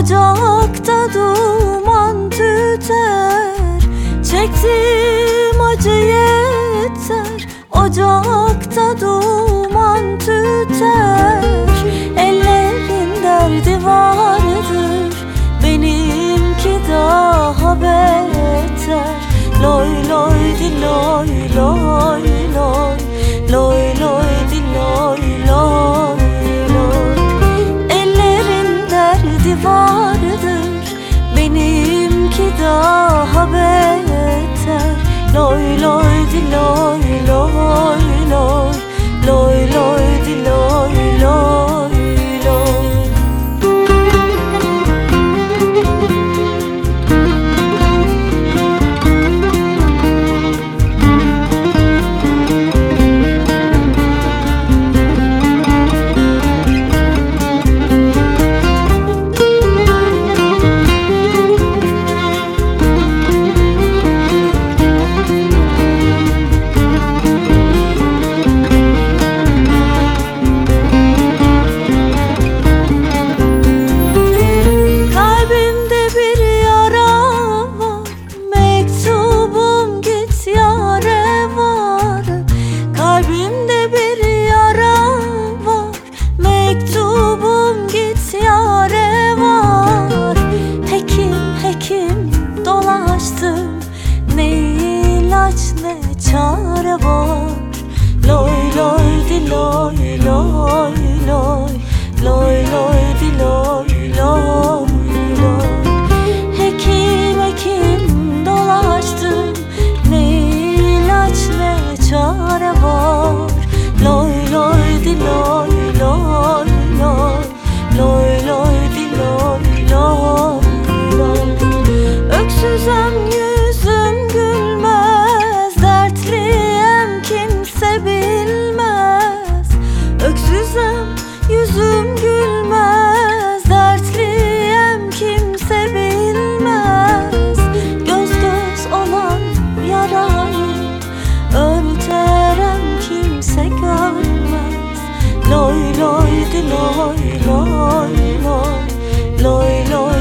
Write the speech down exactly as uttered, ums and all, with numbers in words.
ocakta duman tüter. Çektim acı yeter, ocakta duman tüter. Ellerin derdi vardır, benimki daha beter. Loy loy di loy loy loy, loy loy di loy loy loy. Ellerin derdi vardır, benimki daha beter. Loy loy di loy loy loy, loy loy di loy loy loy. Mektubum git yâre var. Hekim hekim dolaştım, ne ilaç ne çare var. Loy loy di loy loy loy, loy loy di loy loy loy. Hekim hekim dolaştım, ne ilaç ne çare var. Loy loy di loy loy loy, loy loy di loy loy loy. Öksüzem yüzüm gülmez, dertliyem kimse bilmez. Öksüzem yüzüm gülmez, dertliyem kimse bilmez. Göz göz olan yarayı örterem kimse görmez. Loy loy di loy loy loy, loy loy